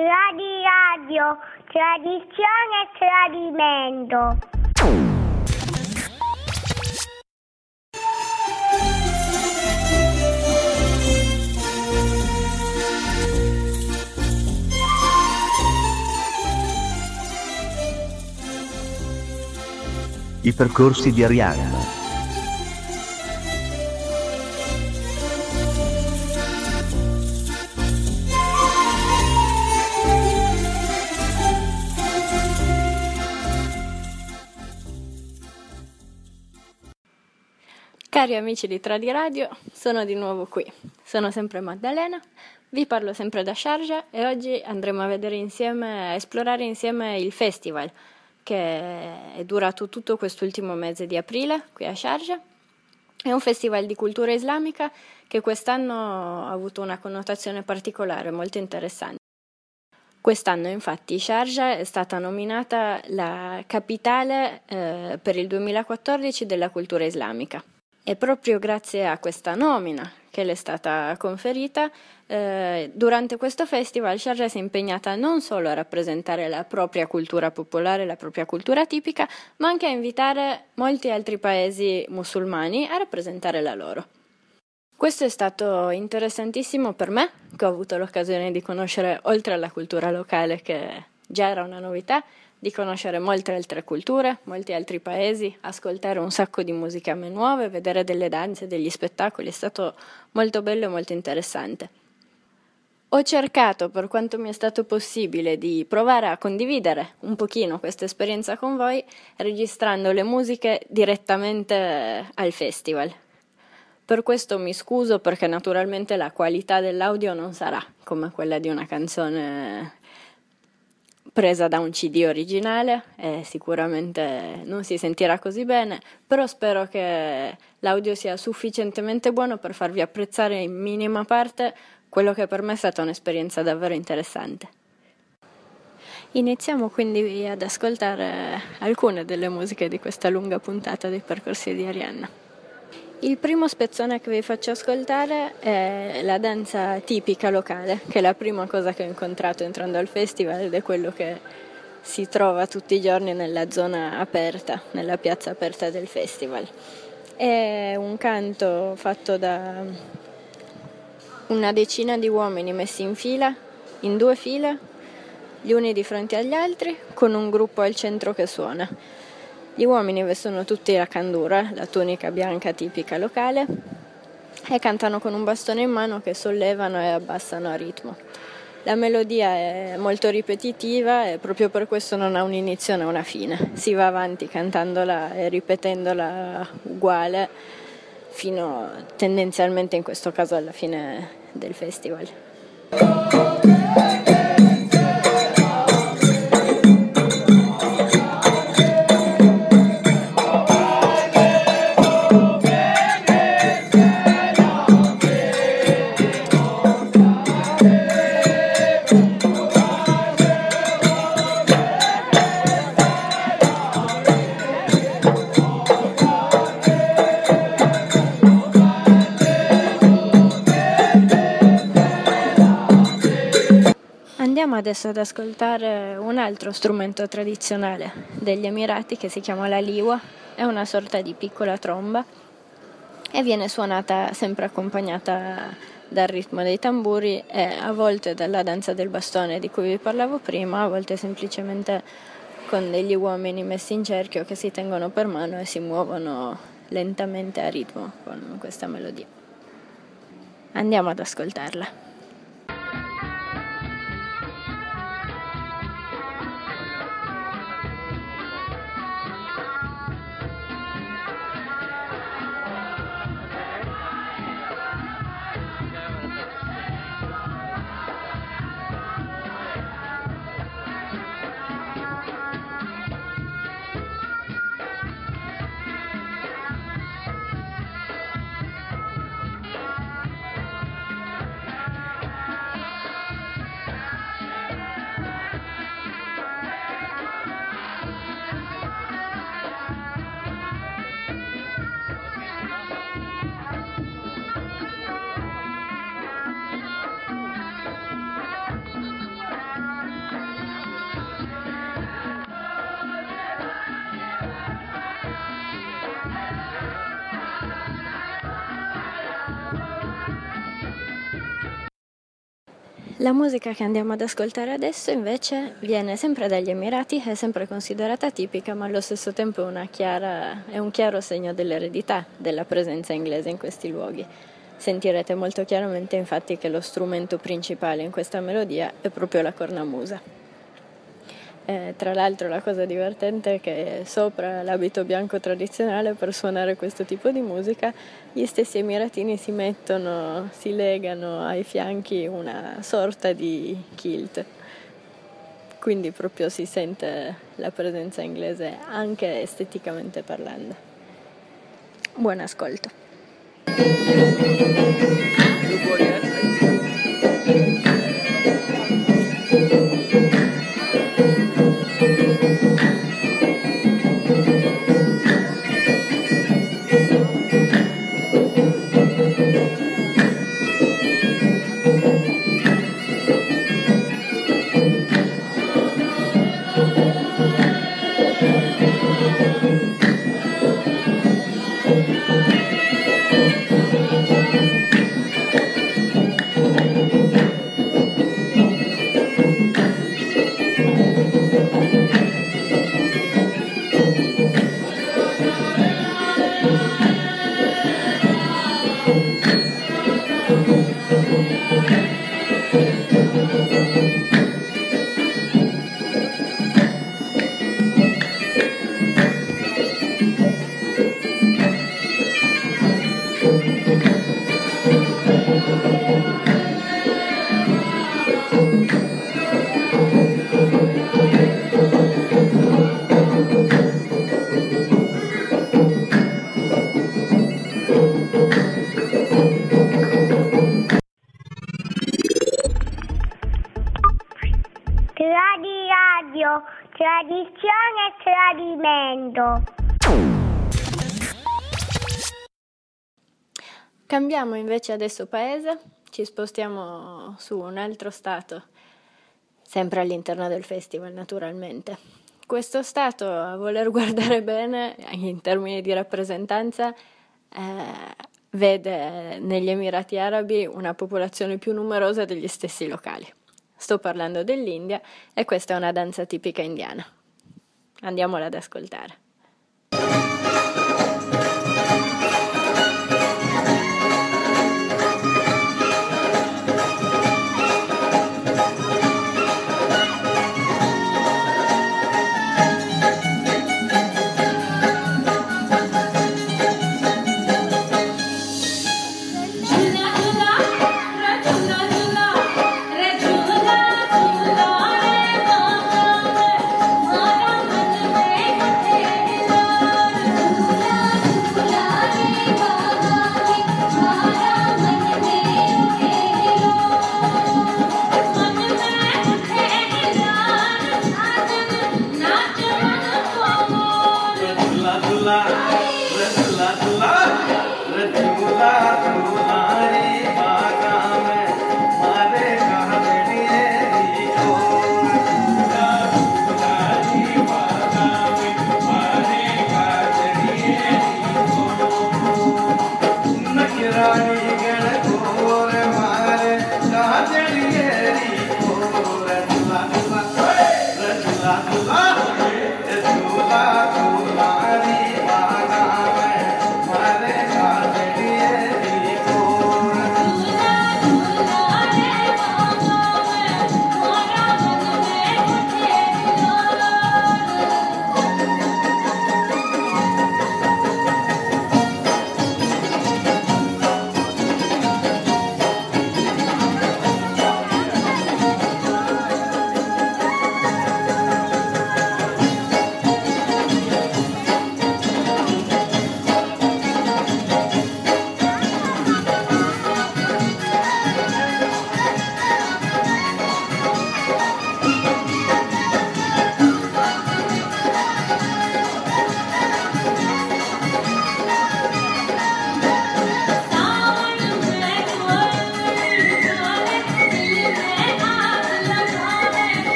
Radio, tradizione e tradimento. I percorsi di Arianna. Cari amici di Tradi Radio, sono di nuovo qui. Sono sempre Maddalena, vi parlo sempre da Sharjah e oggi andremo a vedere insieme, a esplorare insieme il festival che è durato tutto quest'ultimo mese di aprile qui a Sharjah. È un festival di cultura islamica che quest'anno ha avuto una connotazione particolare, molto interessante. Quest'anno infatti Sharjah è stata nominata la capitale per il 2014 della cultura islamica. E proprio grazie a questa nomina che le è stata conferita, durante questo festival Sharjah si è impegnata non solo a rappresentare la propria cultura popolare, la propria cultura tipica, ma anche a invitare molti altri paesi musulmani a rappresentare la loro. Questo è stato interessantissimo per me, che ho avuto l'occasione di conoscere, oltre alla cultura locale, che già era una novità, di conoscere molte altre culture, molti altri paesi, ascoltare un sacco di musiche nuove, vedere delle danze, degli spettacoli, è stato molto bello e molto interessante. Ho cercato, per quanto mi è stato possibile, di provare a condividere un pochino questa esperienza con voi, registrando le musiche direttamente al festival. Per questo mi scuso perché naturalmente la qualità dell'audio non sarà come quella di una canzone presa da un CD originale e sicuramente non si sentirà così bene, però spero che l'audio sia sufficientemente buono per farvi apprezzare in minima parte quello che per me è stata un'esperienza davvero interessante. Iniziamo quindi ad ascoltare alcune delle musiche di questa lunga puntata dei percorsi di Arianna. Il primo spezzone che vi faccio ascoltare è la danza tipica locale, che è la prima cosa che ho incontrato entrando al festival ed è quello che si trova tutti i giorni nella zona aperta, nella piazza aperta del festival. È un canto fatto da una decina di uomini messi in fila, in due file, gli uni di fronte agli altri, con un gruppo al centro che suona. Gli uomini vestono tutti la kandura, la tunica bianca tipica locale, e cantano con un bastone in mano che sollevano e abbassano a ritmo. La melodia è molto ripetitiva e proprio per questo non ha un inizio né una fine. Si va avanti cantandola e ripetendola uguale fino tendenzialmente in questo caso alla fine del festival. Andiamo adesso ad ascoltare un altro strumento tradizionale degli Emirati che si chiama la liwa, è una sorta di piccola tromba e viene suonata sempre accompagnata dal ritmo dei tamburi e a volte dalla danza del bastone di cui vi parlavo prima, a volte semplicemente con degli uomini messi in cerchio che si tengono per mano e si muovono lentamente a ritmo con questa melodia. Andiamo ad ascoltarla. La musica che andiamo ad ascoltare adesso invece viene sempre dagli Emirati, è sempre considerata tipica, ma allo stesso tempo è un chiaro segno dell'eredità della presenza inglese in questi luoghi. Sentirete molto chiaramente infatti che lo strumento principale in questa melodia è proprio la cornamusa. Tra l'altro la cosa divertente è che sopra l'abito bianco tradizionale per suonare questo tipo di musica gli stessi emiratini si legano ai fianchi una sorta di kilt, quindi proprio si sente la presenza inglese anche esteticamente parlando. Buon ascolto. Radio, tradizione e tradimento. Cambiamo invece adesso paese, ci spostiamo su un altro stato, sempre all'interno del festival naturalmente. Questo stato, a voler guardare bene, in termini di rappresentanza, vede negli Emirati Arabi una popolazione più numerosa degli stessi locali. Sto parlando dell'India e questa è una danza tipica indiana. Andiamola ad ascoltare.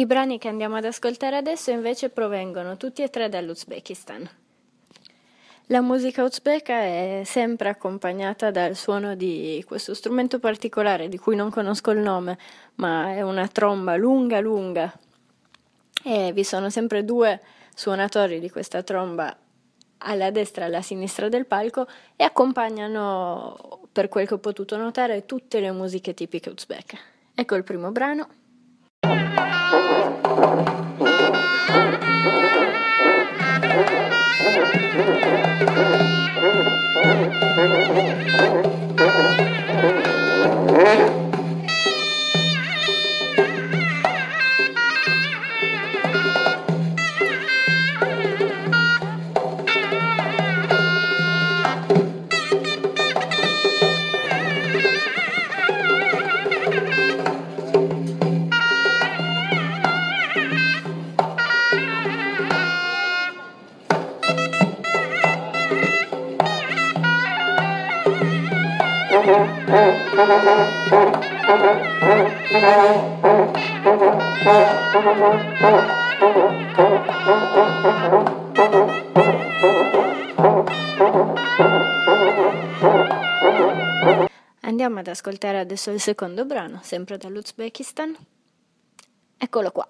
I brani che andiamo ad ascoltare adesso invece provengono tutti e tre dall'Uzbekistan. La musica uzbeka è sempre accompagnata dal suono di questo strumento particolare di cui non conosco il nome, ma è una tromba lunga lunga e vi sono sempre due suonatori di questa tromba alla destra e alla sinistra del palco e accompagnano, per quel che ho potuto notare, tutte le musiche tipiche uzbeke. Ecco il primo brano. Andiamo ad ascoltare adesso il secondo brano, sempre dall'Uzbekistan. Eccolo qua.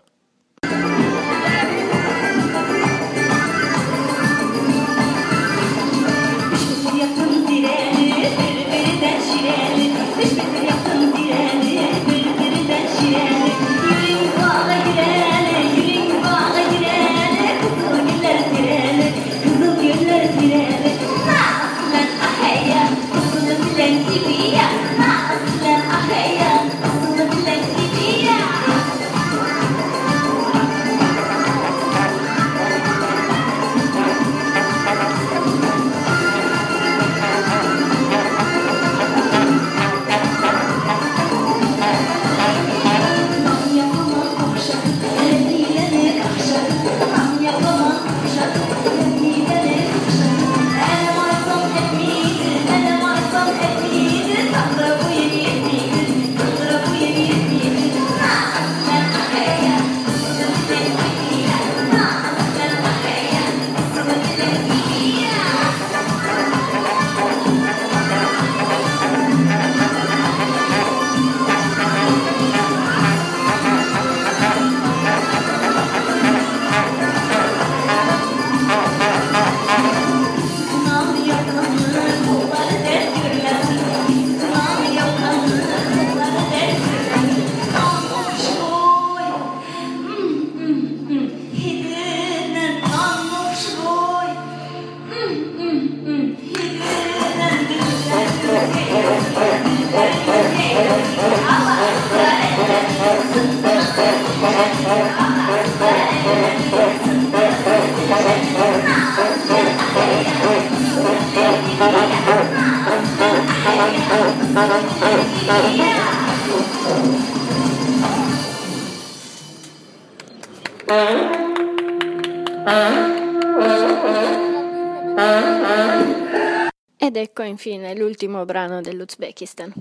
Ed ecco infine l'ultimo brano dell'Uzbekistan.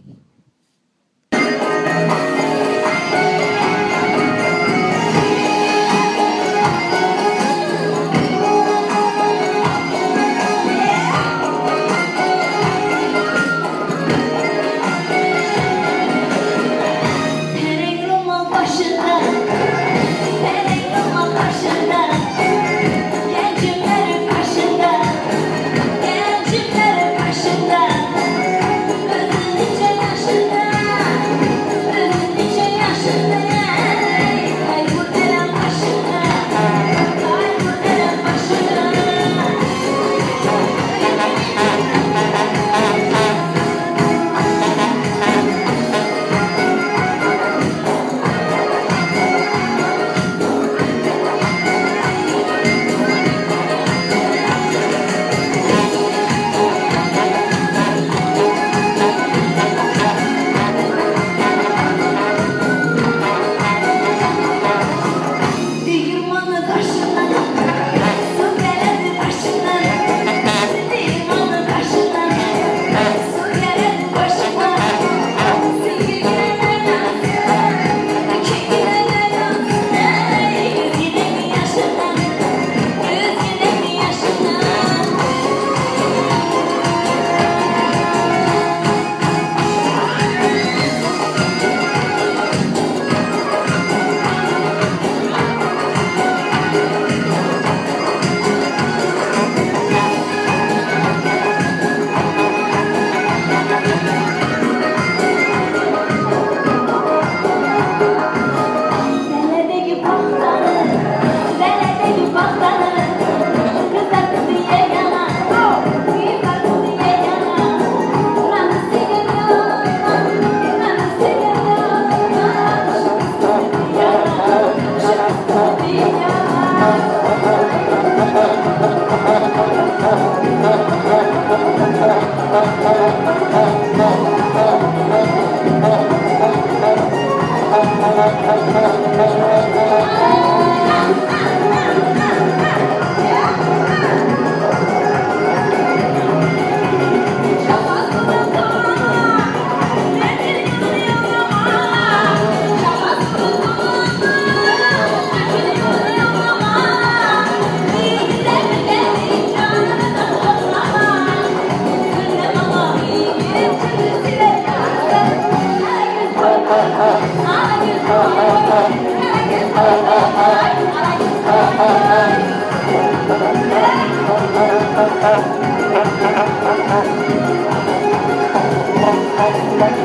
Yaşında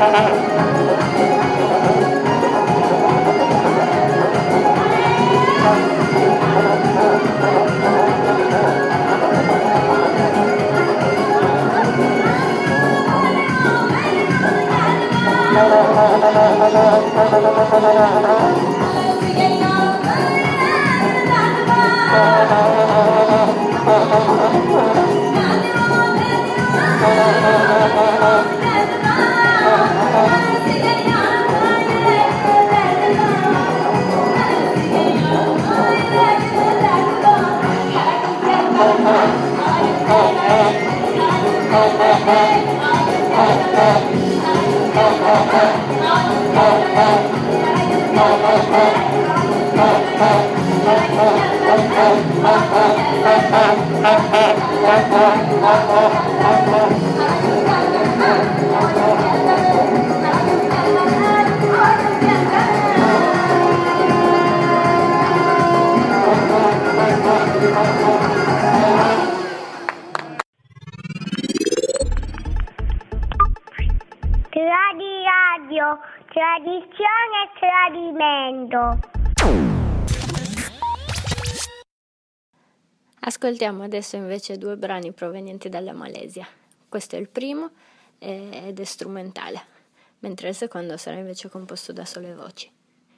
Radio, tradizione e tradimento. Ascoltiamo adesso invece 2 brani provenienti dalla Malesia. Questo è il primo ed è strumentale, mentre il secondo sarà invece composto da sole voci.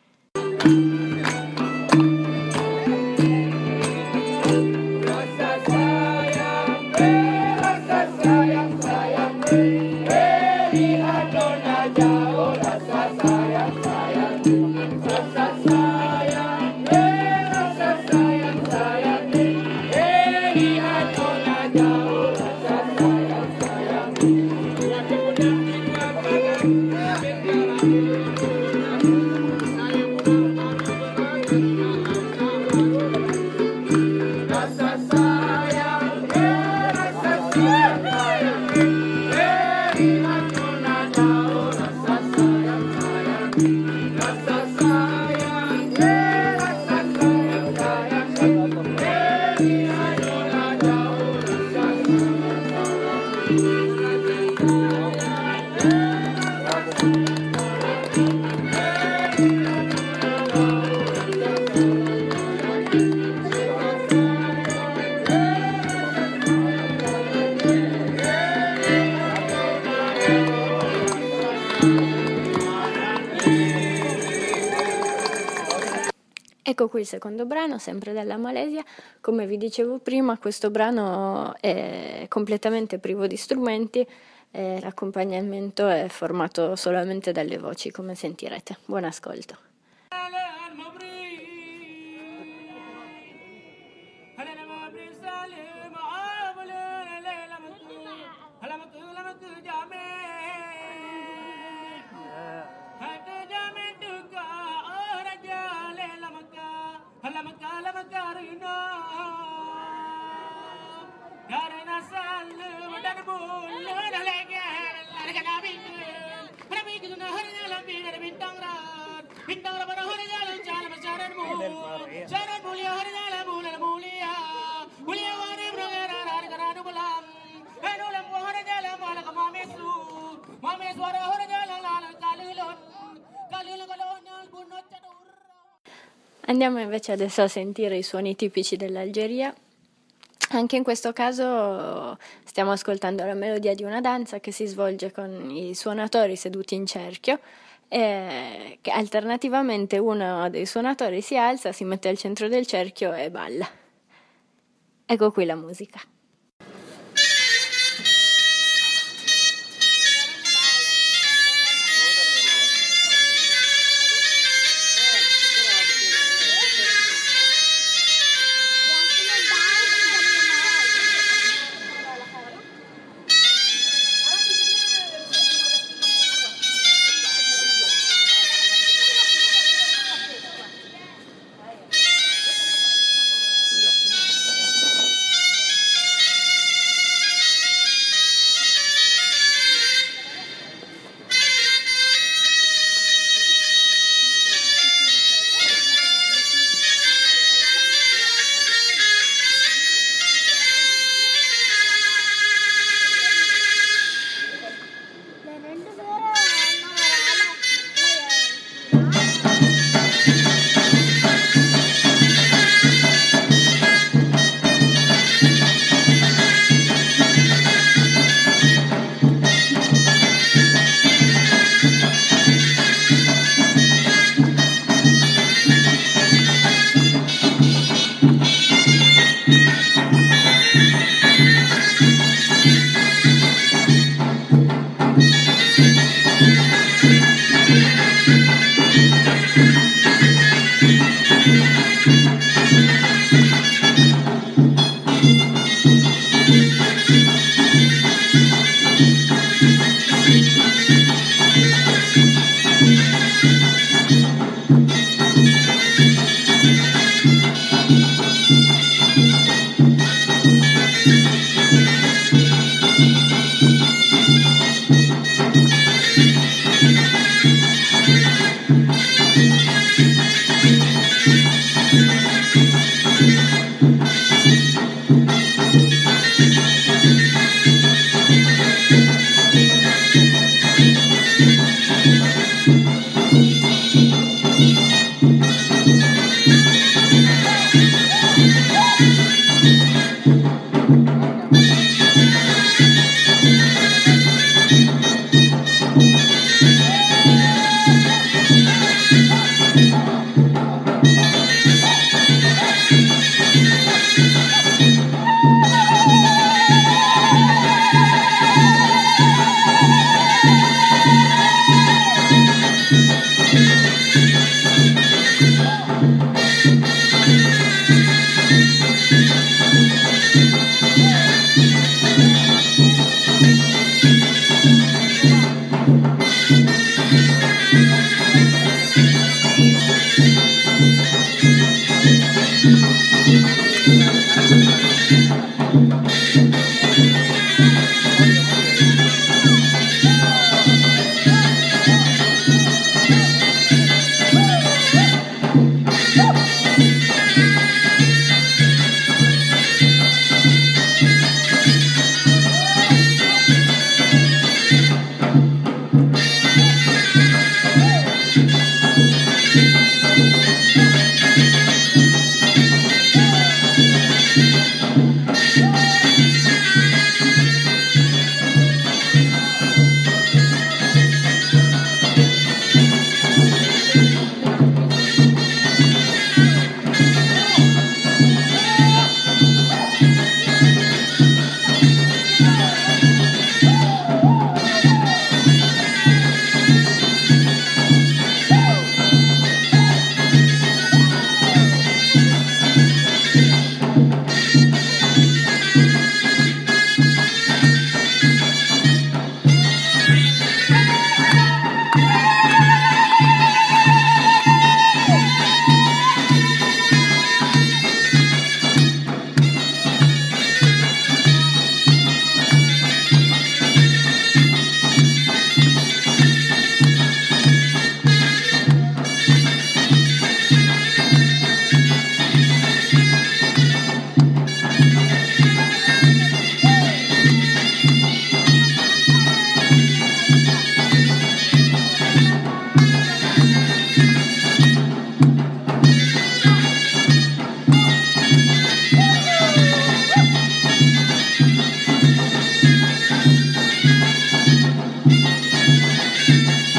Ecco qui il secondo brano, sempre dalla Malesia. Come vi dicevo prima, questo brano è completamente privo di strumenti e l'accompagnamento è formato solamente dalle voci, come sentirete. Buon ascolto. Andiamo invece adesso a sentire i suoni tipici dell'Algeria. Anche in questo caso stiamo ascoltando la melodia di una danza che si svolge con i suonatori seduti in cerchio e che alternativamente uno dei suonatori si alza, si mette al centro del cerchio e balla. Ecco qui la musica.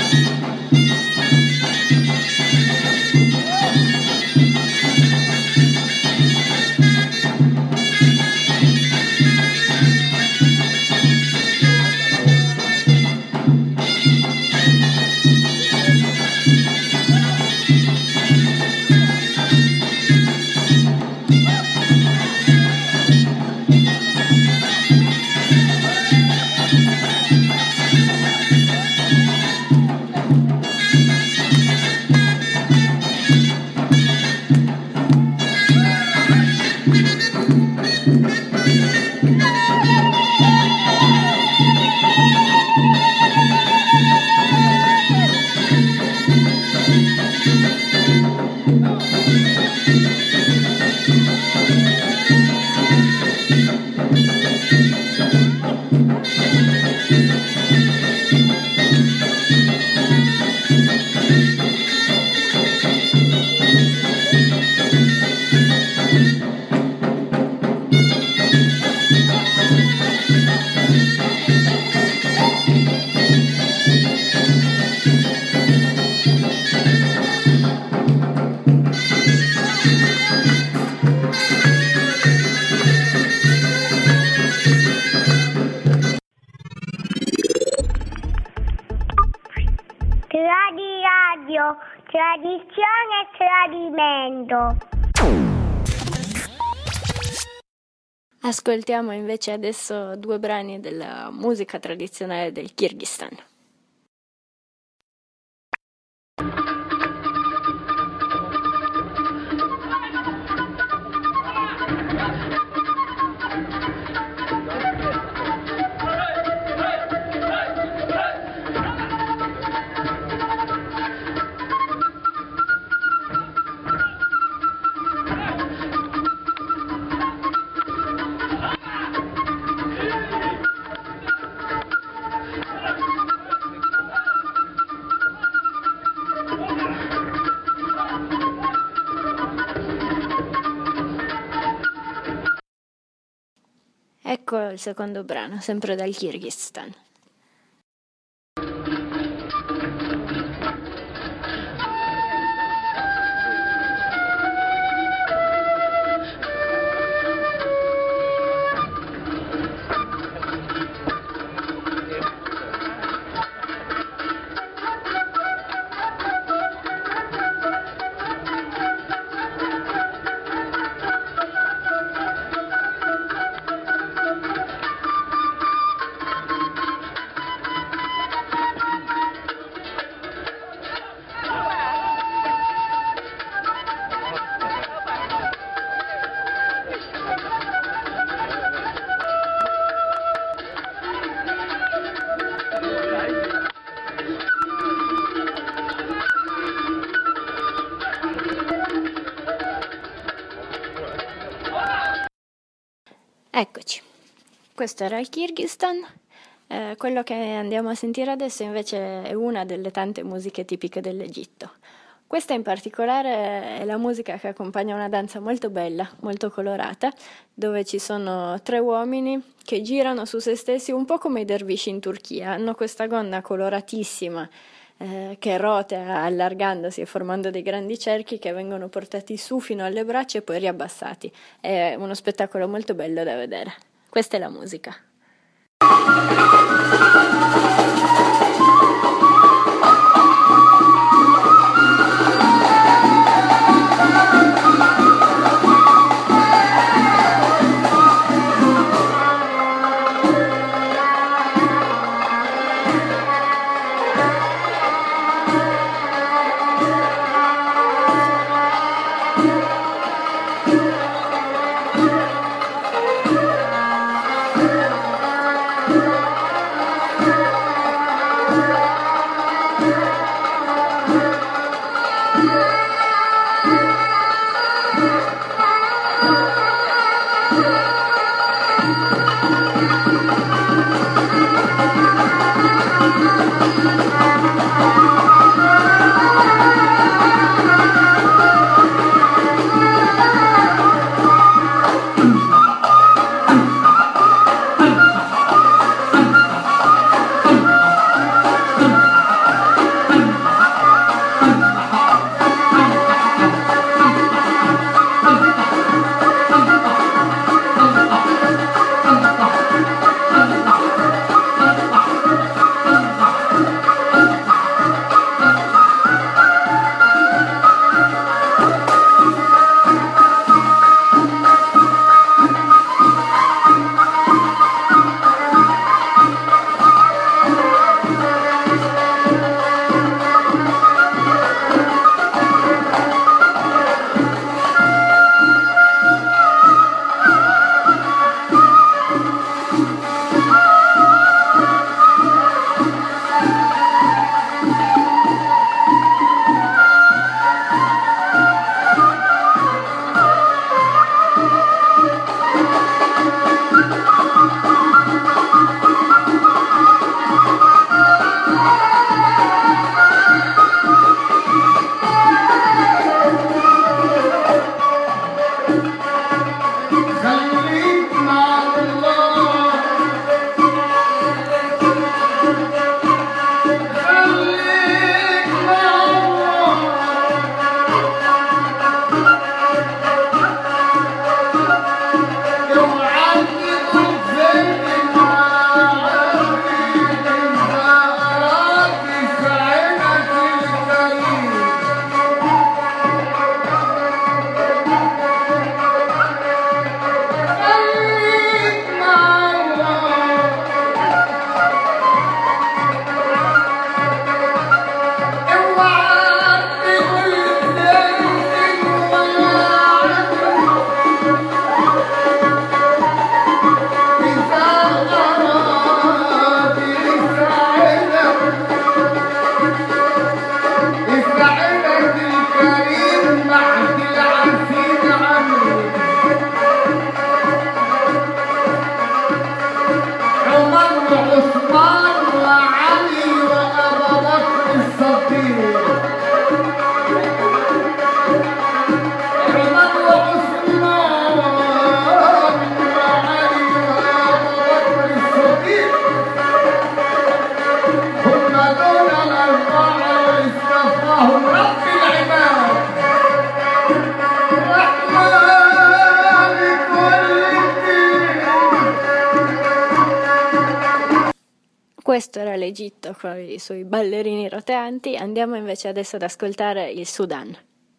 Radio, tradizione e tradimento. Ascoltiamo invece adesso 2 brani della musica tradizionale del Kirghizistan. Ecco il secondo brano, sempre dal Kirghizistan. Eccoci, questo era il Kirghizistan. Quello che andiamo a sentire adesso invece è una delle tante musiche tipiche dell'Egitto. Questa in particolare è la musica che accompagna una danza molto bella, molto colorata, dove ci sono 3 uomini che girano su se stessi un po' come i dervisci in Turchia. Hanno questa gonna coloratissima che rotea allargandosi e formando dei grandi cerchi che vengono portati su fino alle braccia e poi riabbassati. È uno spettacolo molto bello da vedere. Questa è la musica. Questo era l'Egitto con i suoi ballerini roteanti. Andiamo invece adesso ad ascoltare il Sudan.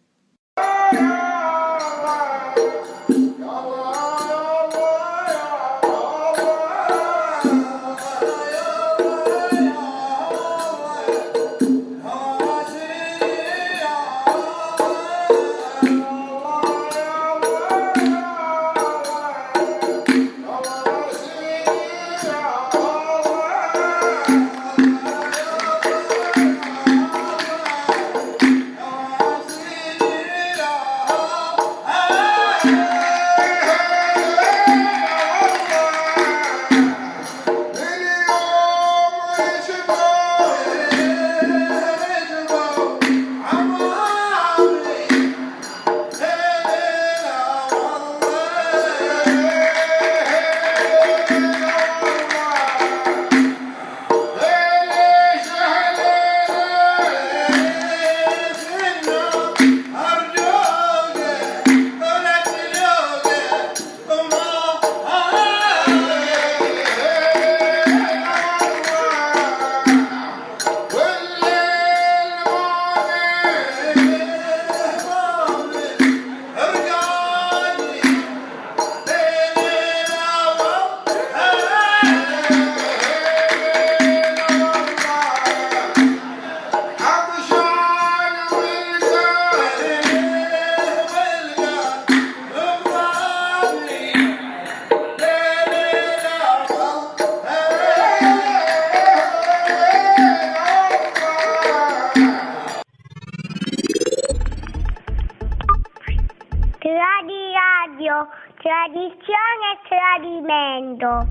Radio, tradizione e tradimento.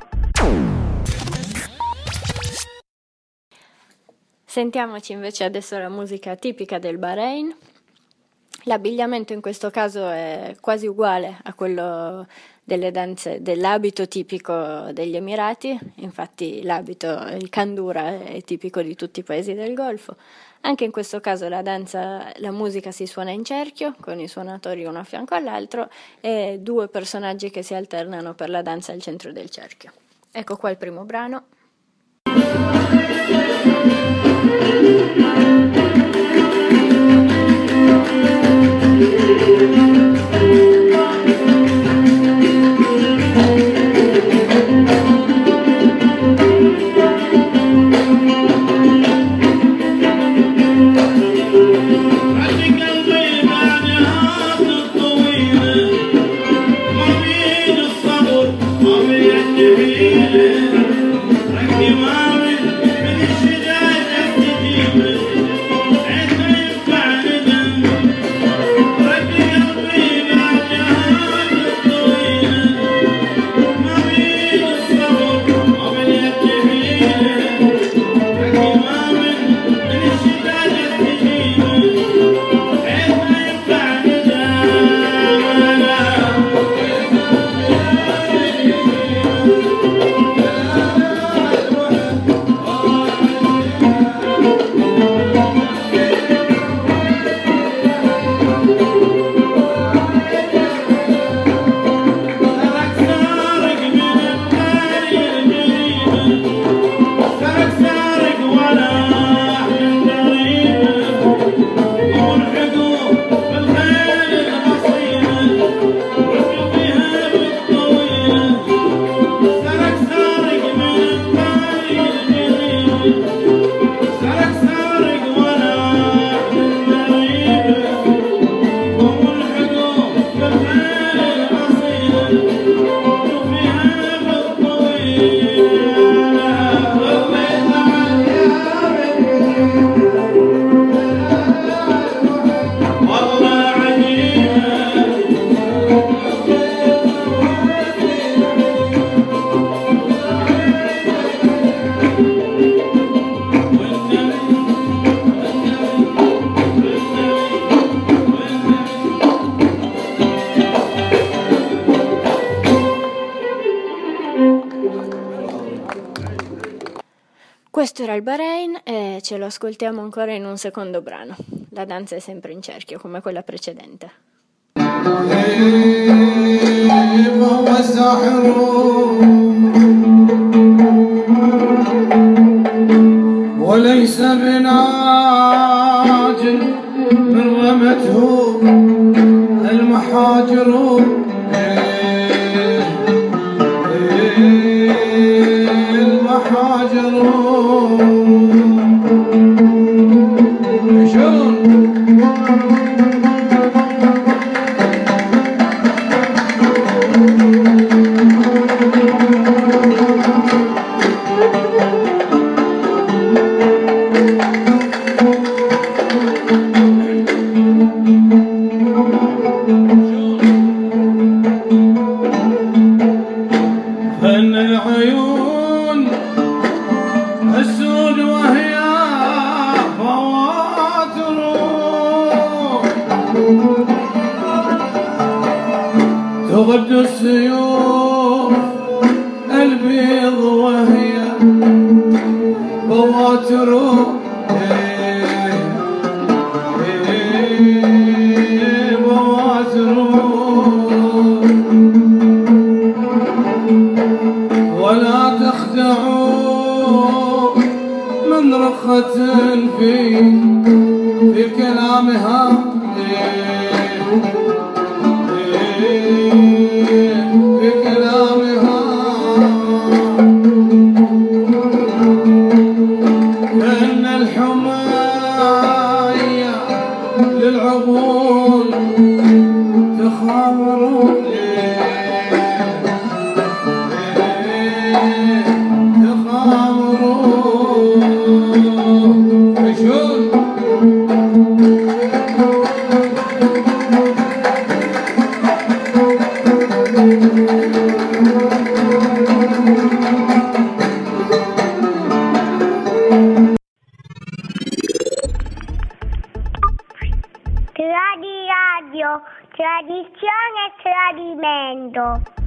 Sentiamoci invece adesso la musica tipica del Bahrain. L'abbigliamento in questo caso è quasi uguale a quello delle danze, dell'abito tipico degli Emirati. Infatti l'abito, il kandura, è tipico di tutti i paesi del Golfo. Anche in questo caso la musica si suona in cerchio, con i suonatori uno a fianco all'altro e due personaggi che si alternano per la danza al centro del cerchio. Ecco qua il primo brano. Questo era il Bahrain e ce lo ascoltiamo ancora in un secondo brano. La danza è sempre in cerchio come quella precedente. ليس بناج من رمته المحاجر المحاجر فن العيون السود وهي فواتر تغد السيوف البيض وهي فواتر ولا تخدعوا من رخة في كلامها في كلامها فإن الحماية للعقول تخامر Radio, tradizione e tradimento.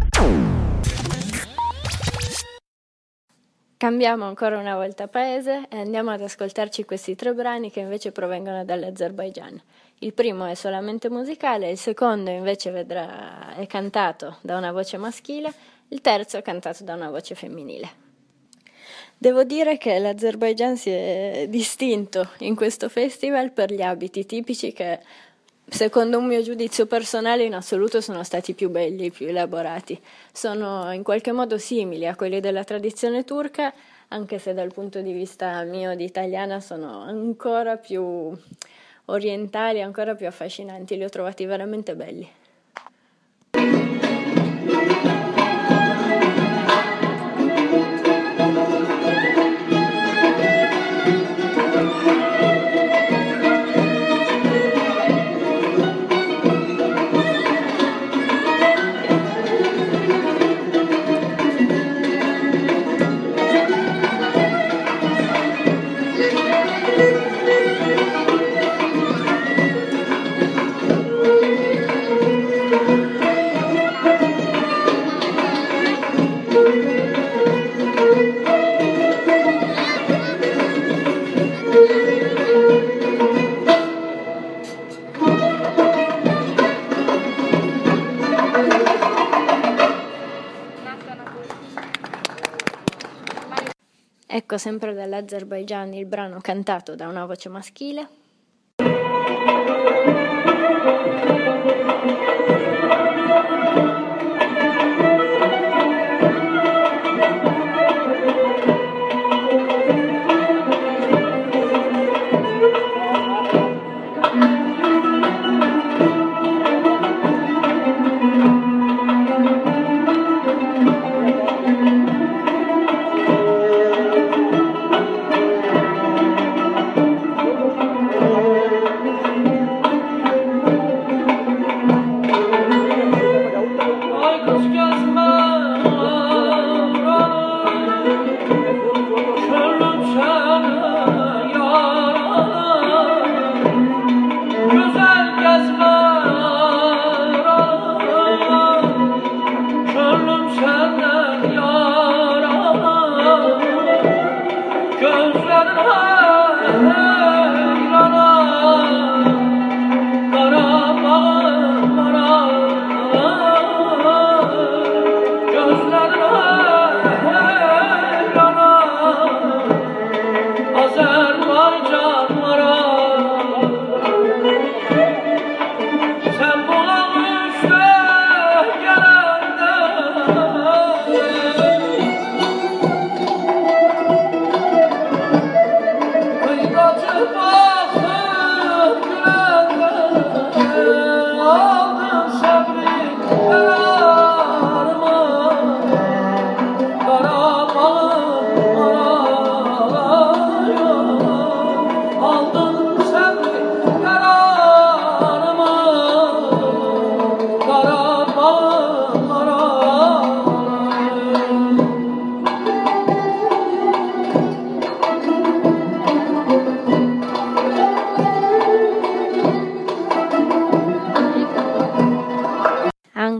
Cambiamo ancora una volta paese e andiamo ad ascoltarci questi 3 brani che invece provengono dall'Azerbaigian. Il primo è solamente musicale, il secondo invece è cantato da una voce maschile, il terzo è cantato da una voce femminile. Devo dire che l'Azerbaigian si è distinto in questo festival per gli abiti tipici che, secondo un mio giudizio personale, in assoluto sono stati più belli, più elaborati. Sono in qualche modo simili a quelli della tradizione turca, anche se dal punto di vista mio di italiana sono ancora più orientali, ancora più affascinanti. Li ho trovati veramente belli. Ecco sempre dall'Azerbaigian il brano cantato da una voce maschile.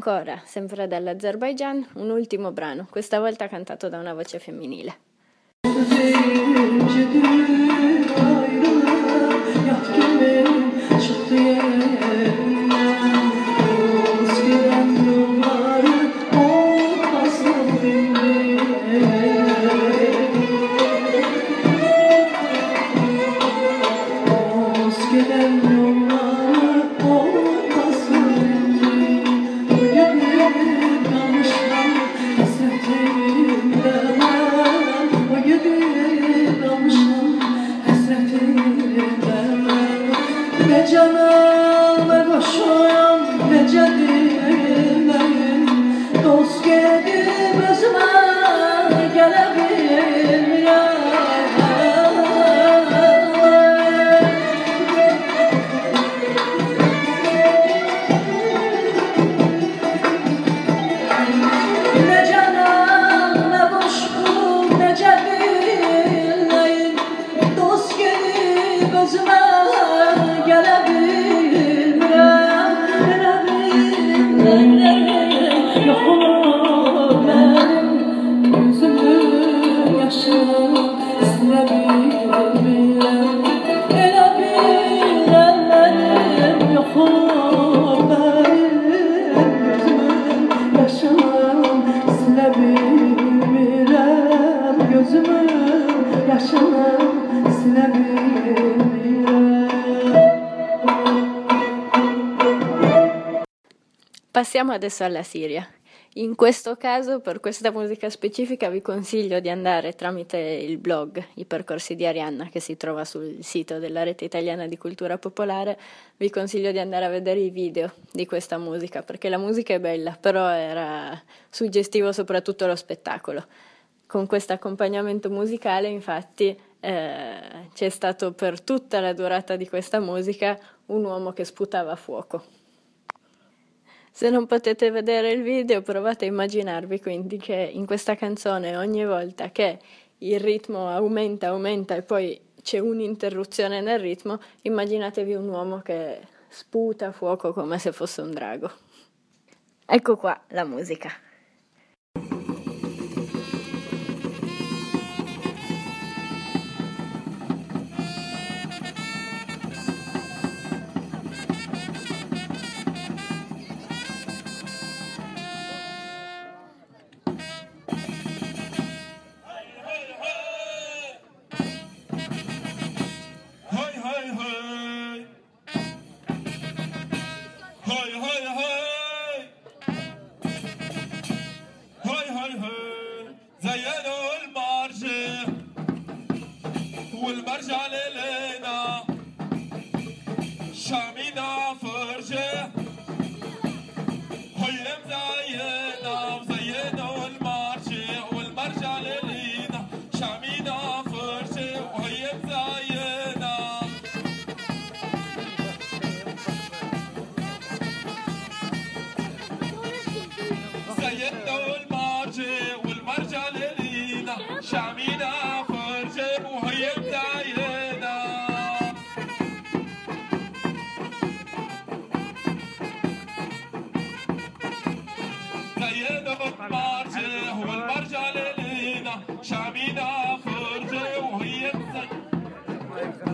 ancora, sempre dall'Azerbaigian, un ultimo brano, questa volta cantato da una voce femminile. Passiamo adesso alla Siria. In questo caso, per questa musica specifica, vi consiglio di andare tramite il blog I Percorsi di Arianna, che si trova sul sito della Rete Italiana di Cultura Popolare. Vi consiglio di andare a vedere i video di questa musica, perché la musica è bella, però era suggestivo soprattutto lo spettacolo. Con questo accompagnamento musicale, infatti, c'è stato per tutta la durata di questa musica un uomo che sputava fuoco. Se non potete vedere il video, provate a immaginarvi quindi che in questa canzone ogni volta che il ritmo aumenta e poi c'è un'interruzione nel ritmo, immaginatevi un uomo che sputa fuoco come se fosse un drago. Ecco qua la musica. والمرجع ليلينا شامينا فرجة هي مزينا وزينا المرجع والمرجع ليلينا شامينا فرجة وهي مزينا زينا المرجع والمرجع ليلينا شامينا فرجة وهي مزينا زينا المرجع والمرجع ليلينا شامينا فرجة وهي مزينا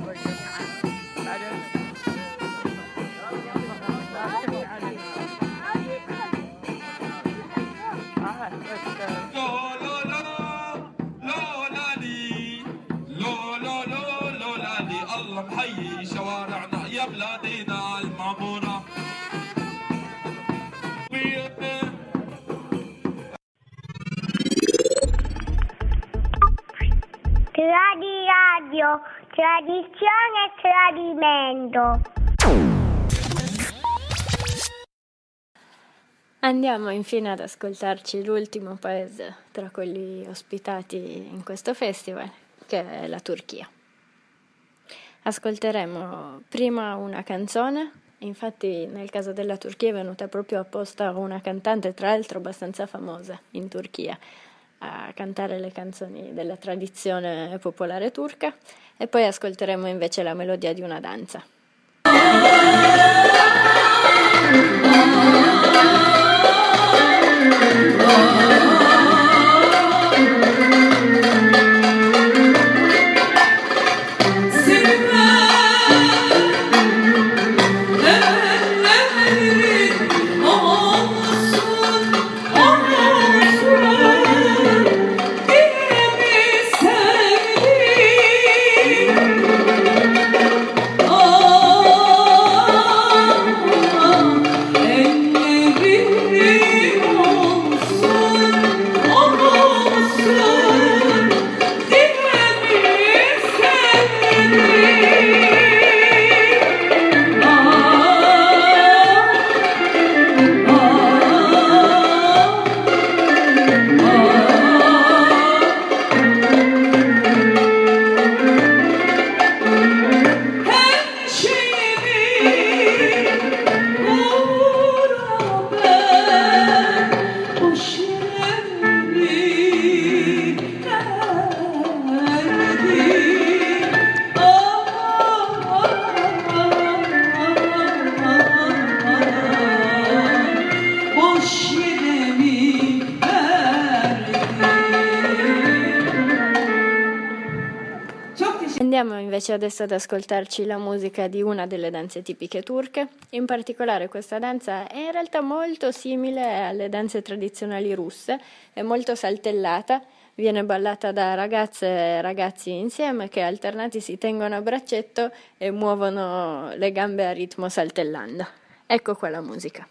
الله محيي شوارعنا يا بلادنا المعمورة Radio, tradizione e tradimento. Andiamo infine ad ascoltarci l'ultimo paese tra quelli ospitati in questo festival, che è la Turchia. Ascolteremo prima una canzone, infatti nel caso della Turchia è venuta proprio apposta una cantante, tra l'altro abbastanza famosa in Turchia, a cantare le canzoni della tradizione popolare turca, e poi ascolteremo invece la melodia di una danza. Andiamo invece adesso ad ascoltarci la musica di una delle danze tipiche turche. In particolare questa danza è in realtà molto simile alle danze tradizionali russe, è molto saltellata, viene ballata da ragazze e ragazzi insieme che alternati si tengono a braccetto e muovono le gambe a ritmo saltellando. Ecco qua la musica.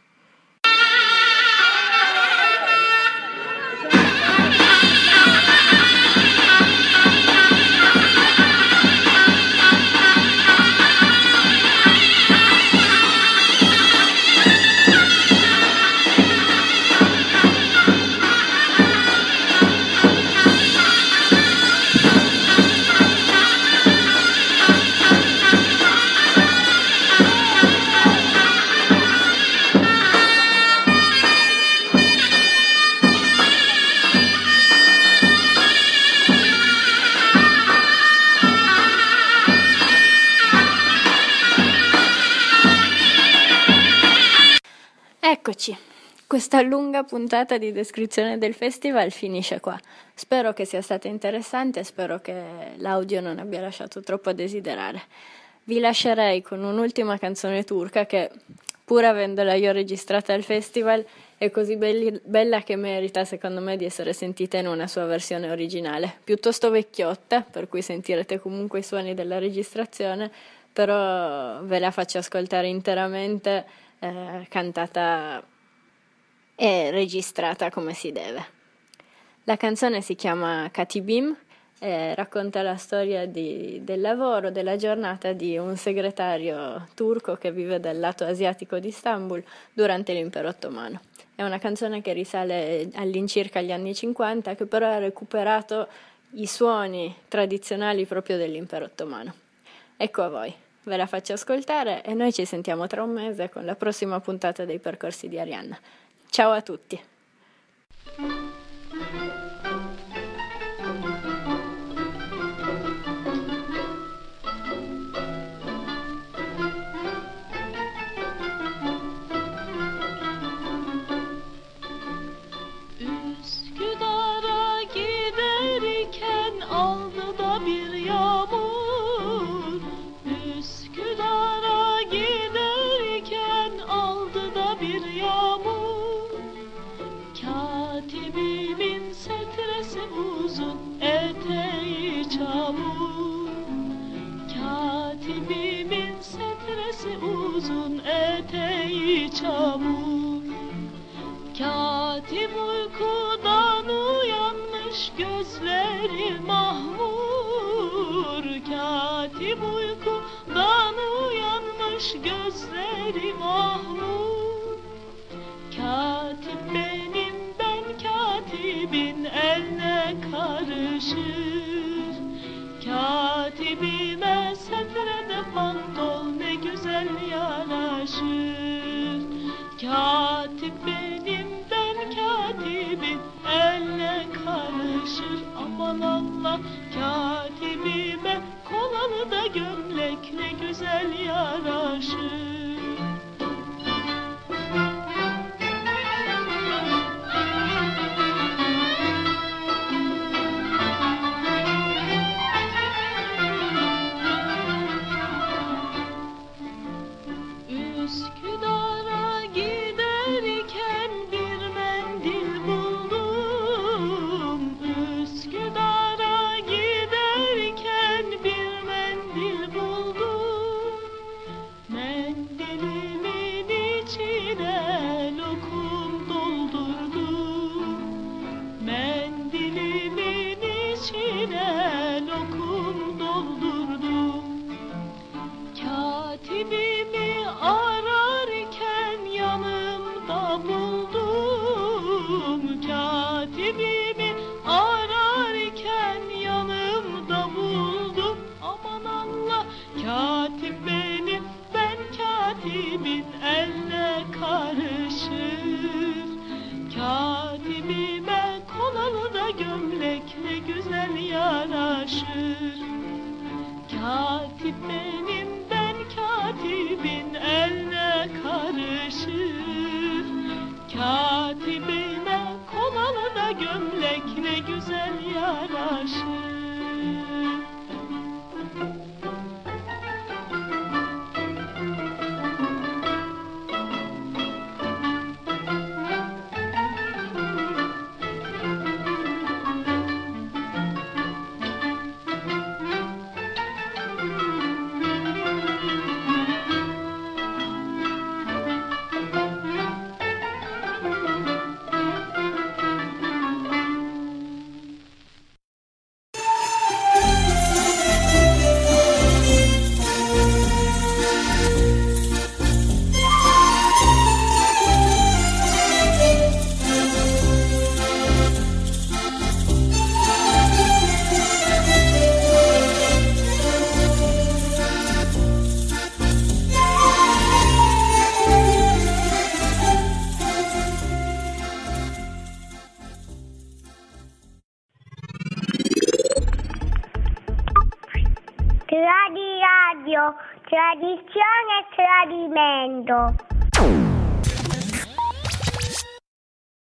Eccoci, questa lunga puntata di descrizione del festival finisce qua. Spero che sia stata interessante e spero che l'audio non abbia lasciato troppo a desiderare. Vi lascerei con un'ultima canzone turca che, pur avendola io registrata al festival, è così bella che merita, secondo me, di essere sentita in una sua versione originale. Piuttosto vecchiotta, per cui sentirete comunque i suoni della registrazione, però ve la faccio ascoltare interamente, cantata e registrata come si deve. La canzone si chiama Katibim e racconta la storia del lavoro, della giornata di un segretario turco che vive dal lato asiatico di Istanbul durante l'impero ottomano. È una canzone che risale all'incirca agli anni 50, che però ha recuperato i suoni tradizionali proprio dell'impero ottomano. Ecco a voi. Ve la faccio ascoltare e noi ci sentiamo tra un mese con la prossima puntata dei Percorsi di Arianna. Ciao a tutti! Üsküdar'a giderken aldı da bir yağmur. Üsküdar'a giderken aldı da bir yağmur. Katibimin setresi uzun, eteği çamur. Katibimin setresi uzun, eteği çamur. Katip uykudan uyanmış, gözleri mahmur. Katip uykudan uyanmış, gözleri mahmur. Katip benim, ben katibin eline karışır. Katibime setrede pantol ne güzel yaraşır. Katip benim, ben katibin eline karışır. Aman Allah, katibime kolalı da gömlek ne güzel yaraşır. teşrif. Katibine kolalı da gömlek ne güzel yaraşır. Radio, tradizione e tradimento.